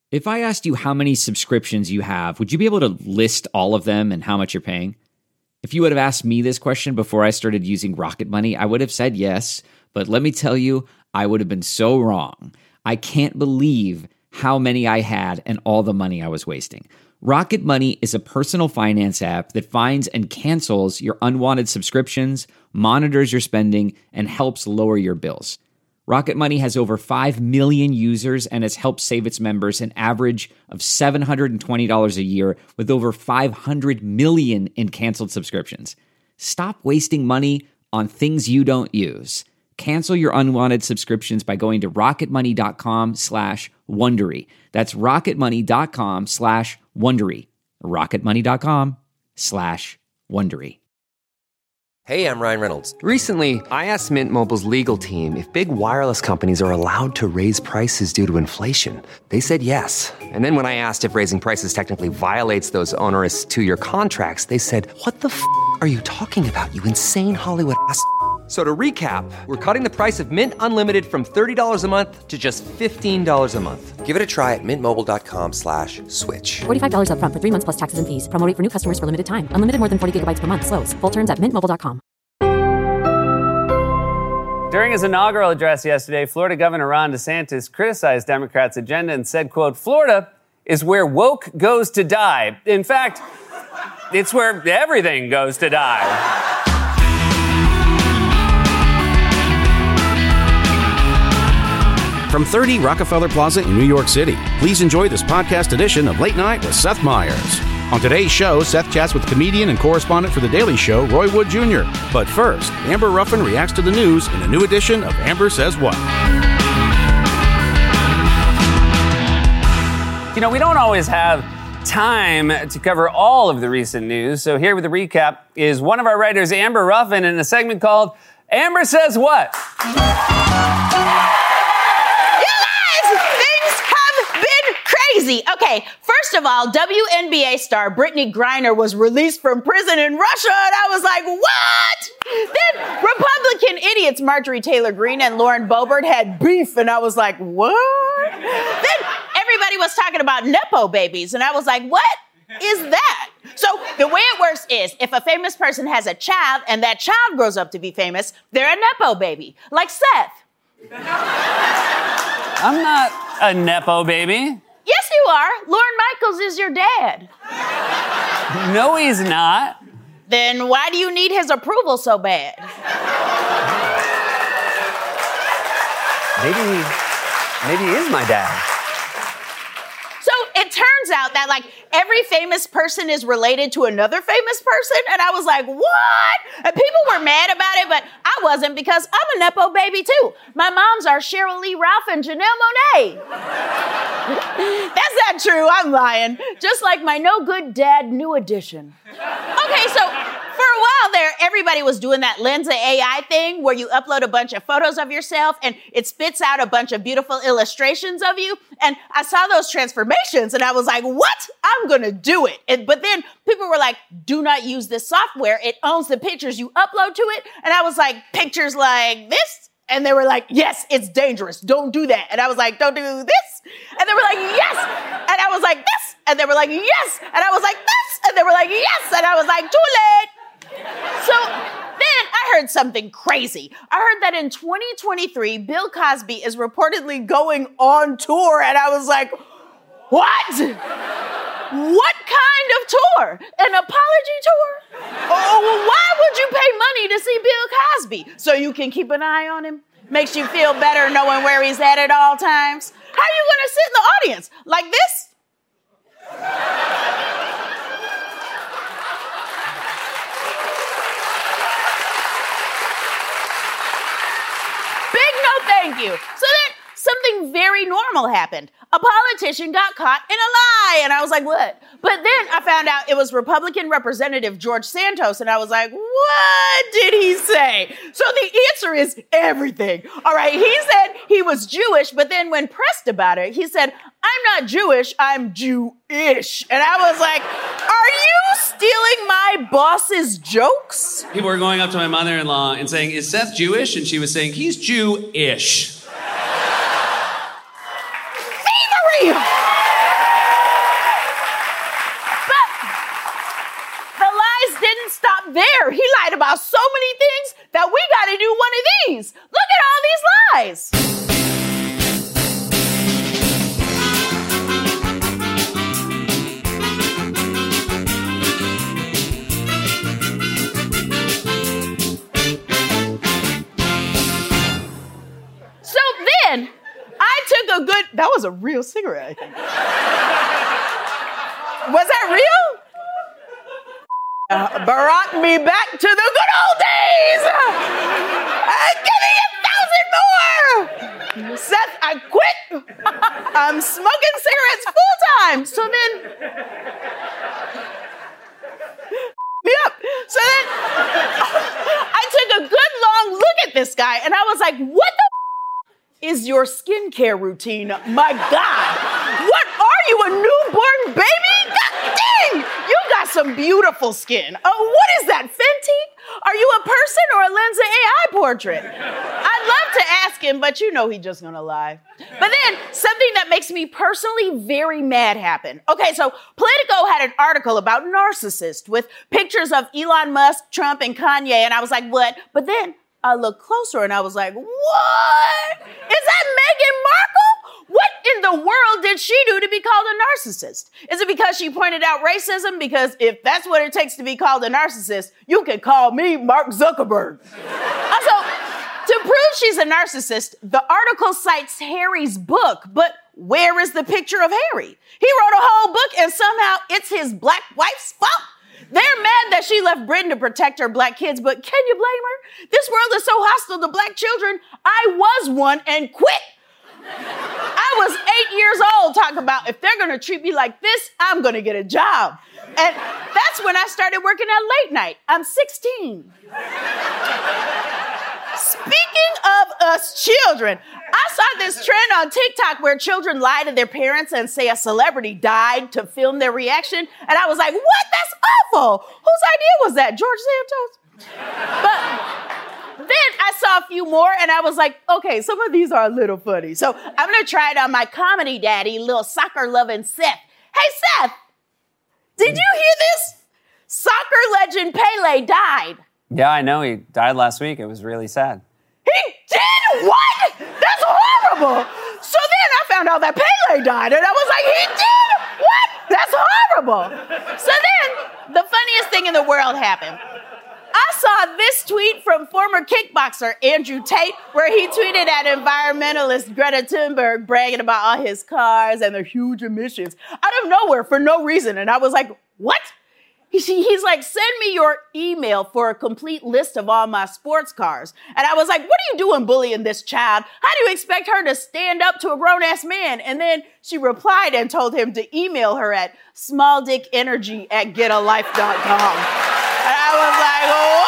If I asked you how many subscriptions you have, would you be able to list all of them and how much you're paying? If you would have asked me this question before I started using Rocket Money, I would have said yes, but let me tell you, I would have been so wrong. I can't believe how many I had and all the money I was wasting. Rocket Money is a personal finance app that finds and cancels your unwanted subscriptions, monitors your spending, and helps lower your bills. Rocket Money has over 5 million users and has helped save its members an average of $720 a year with over 500 million in canceled subscriptions. Stop wasting money on things you don't use. Cancel your unwanted subscriptions by going to rocketmoney.com/Wondery. That's rocketmoney.com/Wondery. rocketmoney.com/Wondery. Hey, I'm Ryan Reynolds. Recently, I asked Mint Mobile's legal team if big wireless companies are allowed to raise prices due to inflation. They said yes. And then when I asked if raising prices technically violates those onerous 2-year contracts, they said, "What the f*** are you talking about, you insane Hollywood ass?" So to recap, we're cutting the price of Mint Unlimited from $30 a month to just $15 a month. Give it a try at mintmobile.com/switch. $45 up front for 3 months plus taxes and fees. Promo rate for new customers for limited time. Unlimited more than 40 gigabytes per month. Slows full terms at mintmobile.com. During his inaugural address yesterday, Florida Governor Ron DeSantis criticized Democrats' agenda and said, quote, "Florida is where woke goes to die. In fact, it's where everything goes to die." From 30 Rockefeller Plaza in New York City, please enjoy this podcast edition of Late Night with Seth Meyers. On today's show, Seth chats with comedian and correspondent for The Daily Show, Roy Wood Jr. But first, Amber Ruffin reacts to the news in a new edition of Amber Says What. You know, we don't always have time to cover all of the recent news, so here with the recap is one of our writers, Amber Ruffin, in a segment called Amber Says What. Okay, first of all, WNBA star Brittany Griner was released from prison in Russia, and I was like, what? Then Republican idiots Marjorie Taylor Greene and Lauren Boebert had beef, and I was like, what? Then everybody was talking about Nepo babies, and I was like, what is that? So the way it works is if a famous person has a child and that child grows up to be famous, they're a Nepo baby, like Seth. I'm not a Nepo baby. Yes, you are. Lorne Michaels is your dad. No, he's not. Then why do you need his approval so bad? Maybe he is my dad. So it turns out that, like, every famous person is related to another famous person, and I was like, what? And people were mad about it, but I wasn't because I'm a Nepo baby, too. My moms are Cheryl Lee Ralph and Janelle Monáe. That's not true, I'm lying. Just like my no-good dad, New Edition. Okay, so for a while there, everybody was doing that Lensa AI thing where you upload a bunch of photos of yourself and it spits out a bunch of beautiful illustrations of you. And I saw those transformations and I was like, what? I'm gonna do it. But then people were like, do not use this software. It owns the pictures you upload to it. And I was like, pictures like this? And they were like, yes, it's dangerous. Don't do that. And I was like, don't do this. And they were like, yes. And I was like, this. And they were like, yes. And I was like, this. And they were like, yes. And I was like, too late. So then I heard something crazy. I heard that in 2023, Bill Cosby is reportedly going on tour. And I was like, what? What kind of tour? An apology tour? Oh, why would you pay money to see Bill Cosby? So you can keep an eye on him? Makes you feel better knowing where he's at all times? How are you gonna sit in the audience? Like this? Big no thank you. So then something very normal happened. A politician got caught in a lie. And I was like, what? But then I found out it was Republican Representative George Santos. And I was like, what did he say? So the answer is everything. All right. He said he was Jewish. But then when pressed about it, he said, I'm not Jewish. I'm Jewish. And I was like, are you stealing my boss's jokes? People were going up to my mother-in-law and saying, is Seth Jewish? And she was saying, he's Jew-ish. Thievery! somebody do one of these. Look at all these lies. So then I took that was a real cigarette, I think. Was that real? Brought me back to the good old days. Give me 1,000 more. Seth, I quit. I'm smoking cigarettes full time. So then, me up. So then, I took a good long look at this guy, and I was like, "What the is your skincare routine? My God, what are you, a newborn baby? God dang, you got some beautiful skin. Oh, what is that, Fenty? Are you a person or a Lensa AI portrait?" I'd love to ask him, but you know he's just gonna lie. But then something that makes me personally very mad happened. Okay, so Politico had an article about narcissists with pictures of Elon Musk, Trump, and Kanye, and I was like, what? But then I looked closer and I was like, what? Is that Meghan Markle? What in the world did she do to be called a narcissist? Is it because she pointed out racism? Because if that's what it takes to be called a narcissist, you can call me Mark Zuckerberg. Also, to prove she's a narcissist, the article cites Harry's book, but where is the picture of Harry? He wrote a whole book and somehow it's his black wife's fault. They're mad that she left Britain to protect her black kids, but can you blame her? This world is so hostile to black children. I was one and quit. I was 8 years old talking about if they're going to treat me like this, I'm going to get a job. And that's when I started working at late night. I'm 16. Speaking of us children, I saw this trend on TikTok where children lie to their parents and say a celebrity died to film their reaction. And I was like, what? That's awful. Whose idea was that? George Santos? But then I saw a few more and I was like, okay, some of these are a little funny. So I'm going to try it on my comedy daddy, little soccer-loving Seth. Hey, Seth, did you hear this? Soccer legend Pele died. Yeah, I know. He died last week. It was really sad. He did? What? That's horrible. So then I found out that Pele died, and I was like, he did? What? That's horrible. So then the funniest thing in the world happened. I saw this tweet from former kickboxer Andrew Tate, where he tweeted at environmentalist Greta Thunberg bragging about all his cars and their huge emissions out of nowhere for no reason. And I was like, what? He's like, send me your email for a complete list of all my sports cars. And I was like, what are you doing bullying this child? How do you expect her to stand up to a grown-ass man? And then she replied and told him to email her at smalldickenergy@getalife.com. And I was like,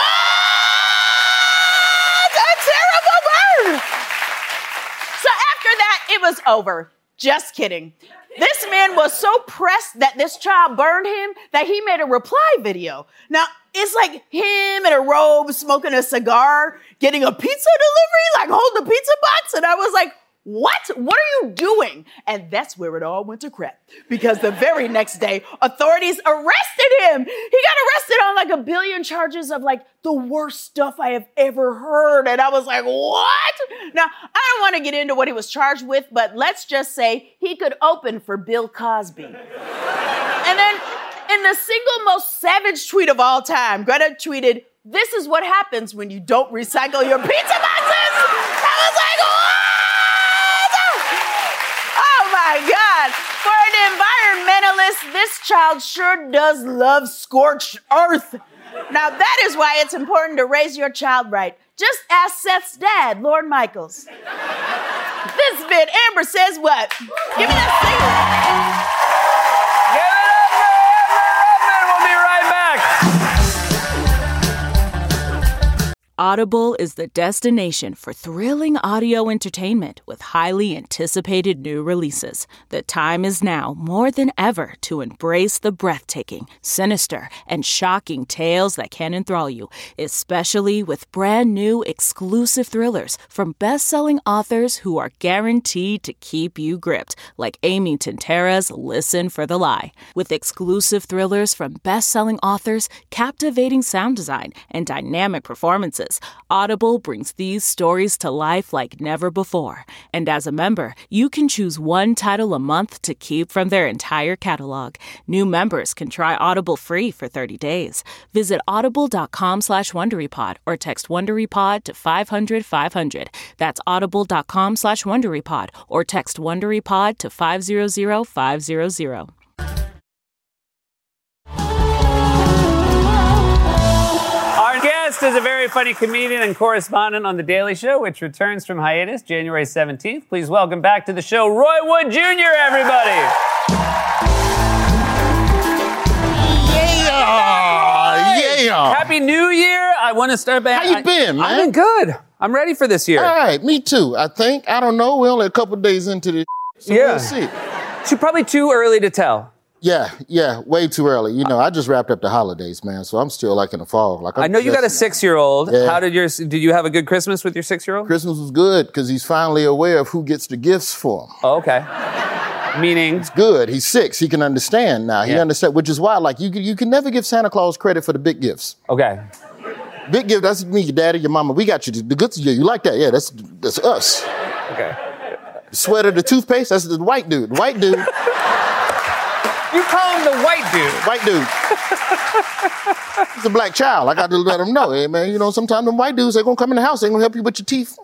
what? A terrible bird. So after that, it was over. Just kidding. This man was so pressed that this child burned him that he made a reply video. Now, it's like him in a robe smoking a cigar, getting a pizza delivery, like holding a pizza box. And I was like, what? What are you doing? And that's where it all went to crap. Because the very next day, authorities arrested him. He got arrested on like a billion charges of like the worst stuff I have ever heard. And I was like, what? Now, I don't want to get into what he was charged with, but let's just say he could open for Bill Cosby. And then in the single most savage tweet of all time, Greta tweeted, "This is what happens when you don't recycle your pizza boxes." I was like, what? Oh my God. For an environmentalist, this child sure does love scorched earth. Now that is why it's important to raise your child right. Just ask Seth's dad, Lorne Michaels. This has been Amber Says What? Give me that signal. Give it up for Amber Ruttman. We'll be right back. Audible is the destination for thrilling audio entertainment with highly anticipated new releases. The time is now more than ever to embrace the breathtaking, sinister, and shocking tales that can enthrall you, especially with brand new exclusive thrillers from best-selling authors who are guaranteed to keep you gripped, like Amy Tintera's Listen for the Lie. With exclusive thrillers from best-selling authors, captivating sound design, and dynamic performances, Audible brings these stories to life like never before. And as a member, you can choose one title a month to keep from their entire catalog. New members can try Audible free for 30 days. Visit audible.com/WonderyPod or text WonderyPod to 500-500. That's audible.com/WonderyPod or text WonderyPod to 500-500. Our guest is a very funny comedian and correspondent on The Daily Show, which returns from hiatus January 17th. Please welcome back to the show, Roy Wood Jr., everybody. Yeah. Happy New Year. I want to start back. How you been, man? I've been good. I'm ready for this year. All right, me too, I think. I don't know. We're only a couple days into this, so we'll see. Probably too early to tell. Yeah, way too early. You know, I just wrapped up the holidays, man, so I'm still like in the fog. Like I know you got a 6-year-old. Yeah. How did you have a good Christmas with your 6-year-old? Christmas was good because he's finally aware of who gets the gifts for him. Oh, okay. Meaning? It's good. He's 6. He can understand now. He understands, which is why, like, you can never give Santa Claus credit for the big gifts. Okay. Big gift, that's me, your daddy, your mama. We got you. The goods, yeah, you like that? Yeah, that's us. Okay. The sweater, the toothpaste, that's the white dude. The white dude. You call him the white dude. White dude. He's a black child. I got to let him know. Hey, man, you know, sometimes them white dudes, they're going to come in the house. They're going to help you with your teeth.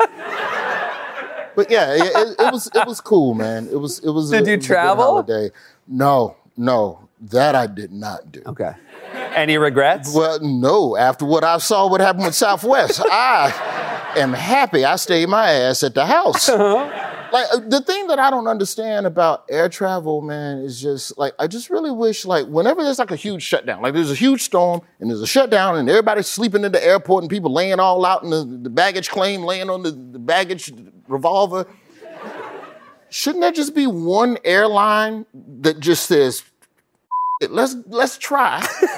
But yeah, it was cool, man. It was Did you travel? A good holiday. No, that I did not do. Okay. Any regrets? Well, no. After what I saw what happened with Southwest, I am happy I stayed my ass at the house. Like, the thing that I don't understand about air travel, man, is just, like, I just really wish, like, whenever there's, like, a huge shutdown, like, there's a huge storm, and there's a shutdown, and everybody's sleeping in the airport, and people laying all out in the baggage claim, laying on the baggage revolver. Shouldn't there just be one airline that just says, let's try?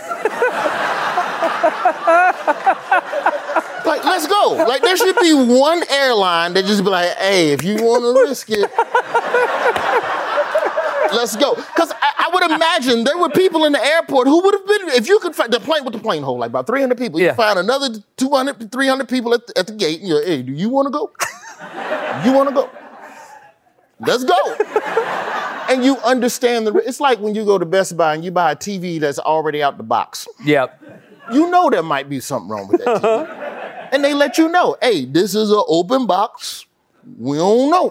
Like, let's go. Like, there should be one airline that just be like, hey, if you want to risk it, let's go. Because I would imagine there were people in the airport who would have been, if you could find the plane with the plane hold, like about 300 people, you find another 200, 300 people at the gate, and you're, hey, do you want to go? You want to go? Let's go. And you understand it's like when you go to Best Buy and you buy a TV that's already out the box. Yep. You know there might be something wrong with that TV. And they let you know, hey, this is an open box. We don't know.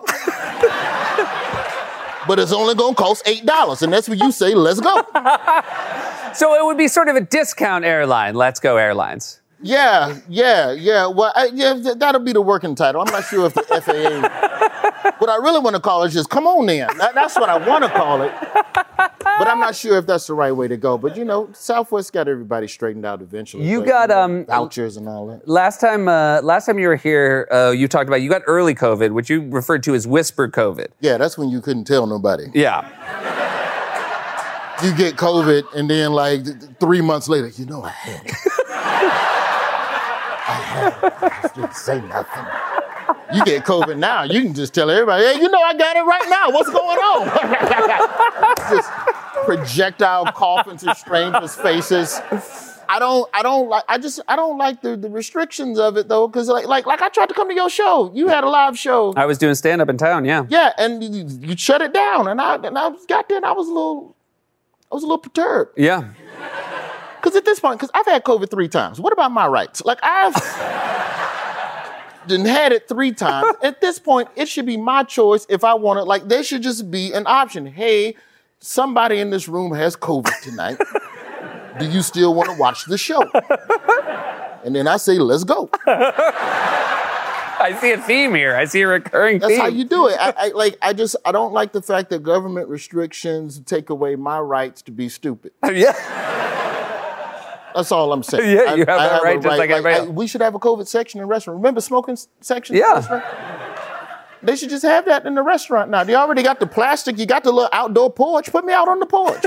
But it's only going to cost $8. And that's when you say, let's go. So it would be sort of a discount airline, Let's Go Airlines. Yeah. Well, that'll be the working title. I'm not sure if the FAA... What I really want to call it is just, come on then. That's what I want to call it. But I'm not sure if that's the right way to go. But, you know, Southwest got everybody straightened out eventually. You got vouchers and all that. Last time you were here, you talked about you got early COVID, which you referred to as whisper COVID. Yeah, that's when you couldn't tell nobody. Yeah. You get COVID, and then, like, 3 months later, you know I had it. I didn't say nothing. You get COVID now, you can just tell everybody, hey, you know I got it right now. What's going on? Just projectile coughing to strangers' faces. I don't like the restrictions of it though, because like I tried to come to your show. You had a live show. I was doing stand-up in town, yeah. Yeah, and you shut it down, and I got there and I was a little perturbed. Yeah. Because at this point, because I've had COVID 3 times. What about my rights? Like I've had it 3 times. At this point, it should be my choice if I want it. Like there should just be an option. Hey, somebody in this room has COVID tonight. Do you still want to watch the show? And then I say, let's go. I see a theme here. I see a recurring theme. That's how you do it. I don't like the fact that government restrictions take away my rights to be stupid. Yeah. That's all I'm saying. Yeah, you have that right, just like everybody else. We should have a COVID section in restaurants. Remember smoking section in Yeah. restaurant? They should just have that in the restaurant now. They already got the plastic. You got the little outdoor porch. Put me out on the porch.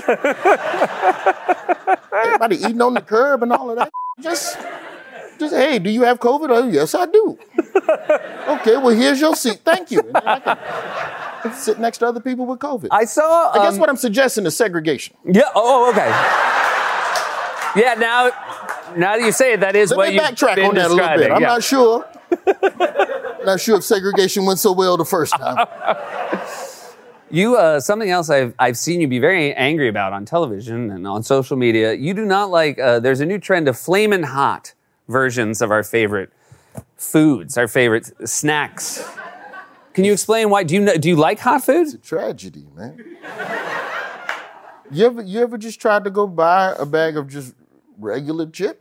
Everybody eating on the curb and all of that. Just, hey, do you have COVID? Oh, yes, I do. Okay, well, here's your seat. Thank you. And then I can sit next to other people with COVID. I guess what I'm suggesting is segregation. Yeah. Oh, okay. Yeah. Now, Now that you say it, that is what you've backtrack been on that a little bit. describing. I'm Yeah. not sure. Not sure if segregation went so well the first time. You, something else I've seen you be very angry about on television and on social media. You do not like, there's a new trend of flamin' hot versions of our favorite foods, our favorite snacks. Can you explain why? Do you like hot food? It's a tragedy, man. You ever just tried to go buy a bag of just regular chips?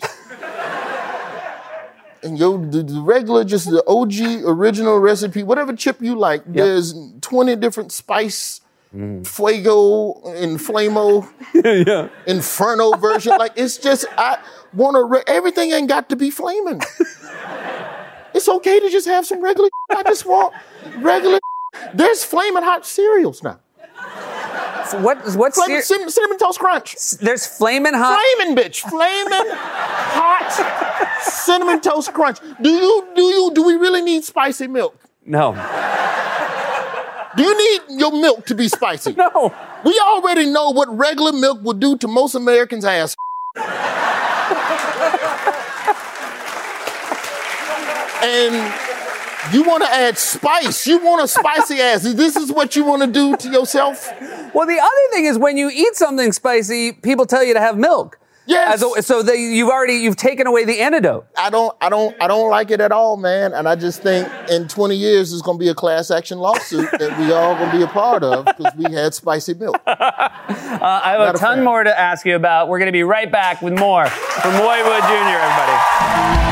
And the regular, just the OG original recipe, whatever chip you like, there's 20 different spice, Fuego, Inflamo, Inferno version. Like, it's just, everything ain't got to be flaming. It's okay to just have some regular. I just want regular. There's flaming hot cereals now. What's Cinnamon Toast Crunch. There's flamin' hot. Flamin', bitch. Flamin' hot Cinnamon Toast Crunch. Do we really need spicy milk? No. Do you need your milk to be spicy? No. We already know what regular milk will do to most Americans' ass. And you want to add spice. You want a spicy ass. This is what you want to do to yourself? Well, the other thing is when you eat something spicy, people tell you to have milk. Yes. You've taken away the antidote. I don't like it at all, man. And I just think in 20 years there's going to be a class action lawsuit that we all going to be a part of because we had spicy milk. I have a ton more to ask you about. We're going to be right back with more from Roy Wood Jr., everybody.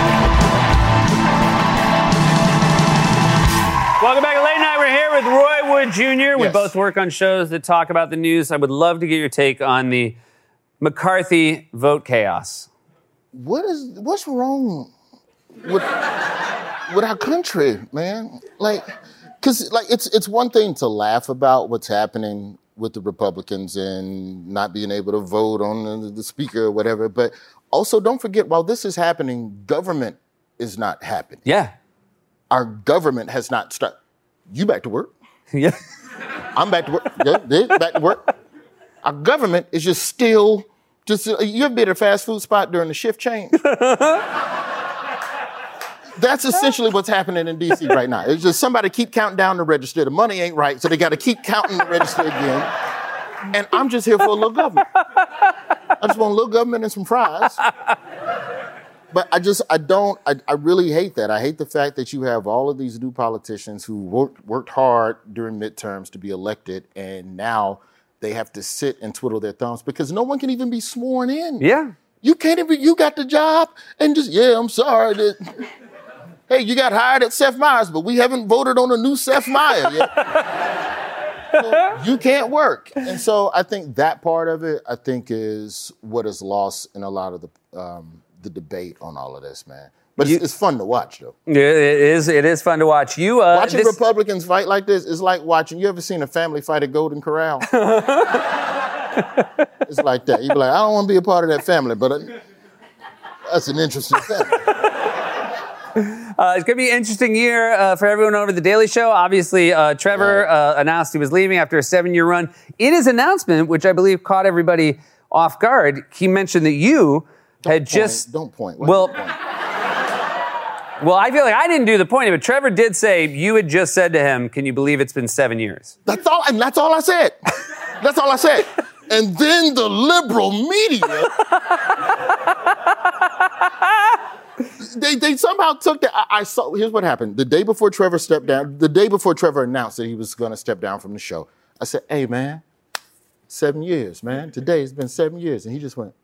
Welcome back to Late Night. We're here with Roy Wood Jr. We both work on shows that talk about the news. I would love to get your take on the McCarthy vote chaos. What's wrong with our country, man? It's one thing to laugh about what's happening with the Republicans and not being able to vote on the speaker or whatever, but also don't forget, while this is happening, government is not happening. Yeah. Our government has not started. You back to work? Yeah. I'm back to work. Yeah, back to work. Our government is just still, you ever been at a fast food spot during the shift change? That's essentially what's happening in D.C. right now. It's just somebody keep counting down the register. The money ain't right, so they got to keep counting the register again. And I'm just here for a little government. I just want a little government and some fries. But I really hate that. I hate the fact that you have all of these new politicians who worked hard during midterms to be elected, and now they have to sit and twiddle their thumbs because no one can even be sworn in. Yeah. You can't even, you got the job and just, I'm sorry. Hey, you got hired at Seth Meyers, but we haven't voted on a new Seth Meyers yet. So you can't work. And so I think that part of it, is what is lost in a lot of the debate on all of this, man. But it's fun to watch, though. It is fun to watch. Watching Republicans fight like this is like watching, you ever seen a family fight at Golden Corral? It's like that. You be like, I don't want to be a part of that family, but that's an interesting thing. It's going to be an interesting year for everyone over The Daily Show. Obviously, Trevor announced he was leaving after a 7-year run. In his announcement, which I believe caught everybody off guard, he mentioned that you Don't point. Well, I feel like I didn't do the pointing, but Trevor did say you had just said to him, can you believe it's been 7 years? That's all I said. That's all I said. And then the liberal media, they somehow took that. I saw, here's what happened. The day before Trevor stepped down, the day before Trevor announced that he was going to step down from the show, I said, hey, man, 7 years, man. Today it's been 7 years. And he just went.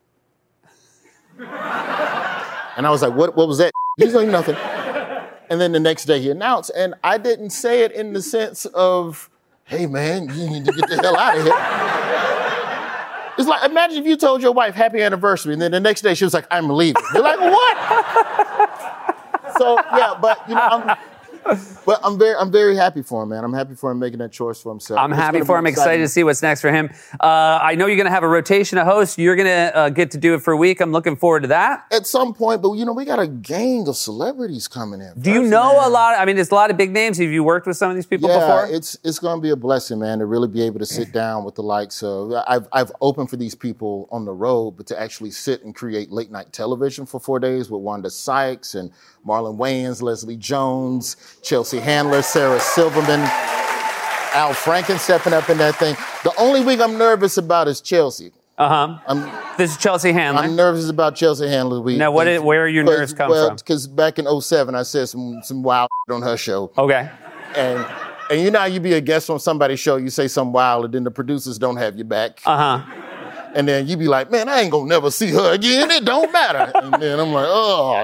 And I was like, what was that? He's like, nothing. And then the next day he announced, and I didn't say it in the sense of, hey, man, you need to get the hell out of here. It's like, imagine if you told your wife happy anniversary, and then the next day she was like, I'm leaving. You're like, what? So, yeah, but, But I'm very happy for him, man. I'm happy for him making that choice for himself. I'm happy for him. Excited to see what's next for him. I know you're going to have a rotation of hosts. You're going to get to do it for a week. I'm looking forward to that. At some point, but we got a gang of celebrities coming in. Do you know a lot? I mean, there's a lot of big names. Have you worked with some of these people before? Yeah, it's going to be a blessing, man, to really be able to sit down with the likes of. I've opened for these people on the road, but to actually sit and create late night television for 4 days with Wanda Sykes and Marlon Wayans, Leslie Jones, Chelsea Handler, Sarah Silverman, Al Franken stepping up in that thing. The only week I'm nervous about is Chelsea. This is Chelsea Handler. I'm nervous about Chelsea Handler week. Now, where are your nerves come from? Because back in 2007, I said some wild on her show. Okay. And you know how you be a guest on somebody's show, you say something wild, and then the producers don't have your back. And then you be like, man, I ain't gonna never see her again. It don't matter. And then I'm like, oh.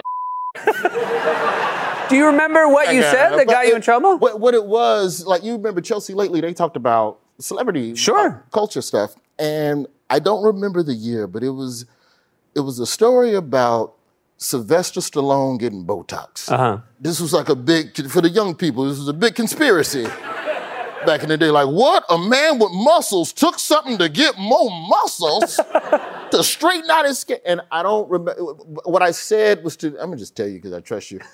Do you remember what you said that got you in trouble? What it was, like, you remember Chelsea lately, they talked about celebrity culture stuff. And I don't remember the year, but it was a story about Sylvester Stallone getting Botox. This was like for the young people, this was a big conspiracy back in the day. Like, what? A man with muscles took something to get more muscles to straighten out his skin. And I don't remember. What I said was I'm going to just tell you because I trust you.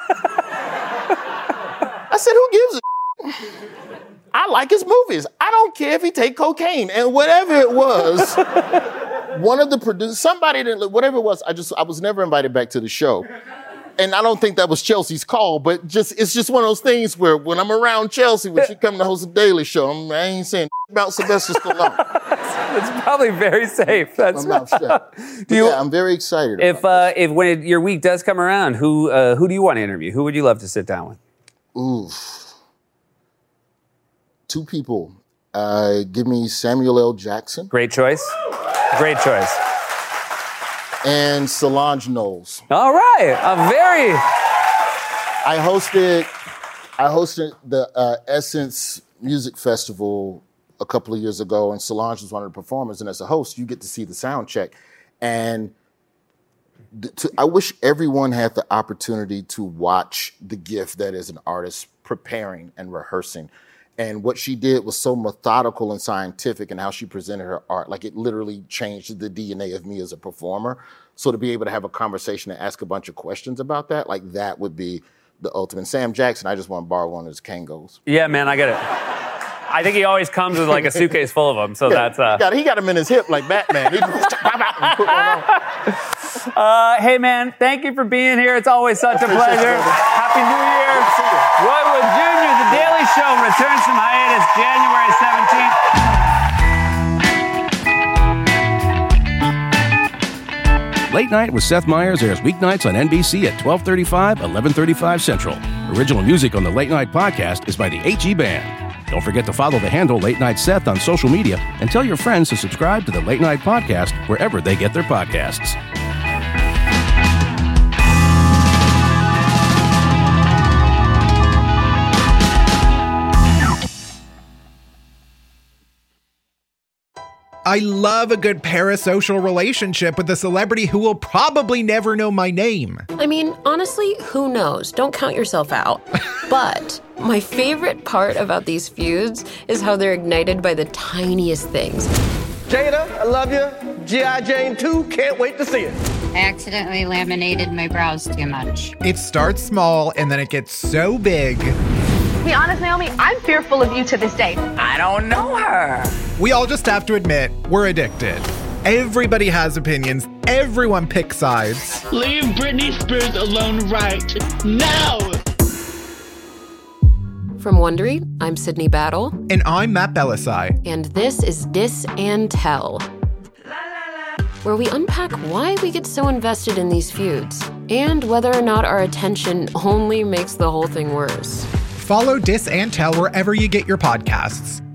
I said, who gives a I like his movies. I don't care if he take cocaine. And whatever it was, one of the producers, somebody didn't, whatever it was, I was never invited back to the show. And I don't think that was Chelsea's call, but it's just one of those things where when I'm around Chelsea, when she come to host a Daily Show, I ain't saying about Sylvester Stallone. It's probably very safe. That's I'm very excited. If when your week does come around, who do you want to interview? Who would you love to sit down with? Ooh, 2 people. Give me Samuel L. Jackson. Great choice. Great choice. And Solange Knowles. All right, I hosted the Essence Music Festival a couple of years ago, and Solange was one of the performers. And as a host, you get to see the sound check. And I wish everyone had the opportunity to watch the gift that is an artist preparing and rehearsing. And what she did was so methodical and scientific in how she presented her art. Like, it literally changed the DNA of me as a performer. So to be able to have a conversation and ask a bunch of questions about that, like, that would be the ultimate. Sam Jackson, I just want to borrow one of his Kangos. Yeah, man, I get it. I think he always comes with like a suitcase full of them. So that's he got him in his hip like Batman. He just put one on. Hey man, thank you for being here. It's always such a pleasure. Happy New Year. Roy Wood Jr., The Daily Show returns from hiatus January 17th. Late Night with Seth Meyers airs weeknights on NBC at 12:35, 11:35 Central. Original music on the Late Night podcast is by the HE Band. Don't forget to follow the handle Late Night Seth on social media and tell your friends to subscribe to the Late Night Podcast wherever they get their podcasts. I love a good parasocial relationship with a celebrity who will probably never know my name. I mean, honestly, who knows? Don't count yourself out. But my favorite part about these feuds is how they're ignited by the tiniest things. Jada, I love you. G.I. Jane 2, can't wait to see it. I accidentally laminated my brows too much. It starts small and then it gets so big. To be honest, Naomi, I'm fearful of you to this day. I don't know her. We all just have to admit, we're addicted. Everybody has opinions. Everyone picks sides. Leave Britney Spears alone right now. From Wondery, I'm Sydney Battle. And I'm Matt Belisai. And this is Dis and Tell, where we unpack why we get so invested in these feuds and whether or not our attention only makes the whole thing worse. Follow Dis and Tell wherever you get your podcasts.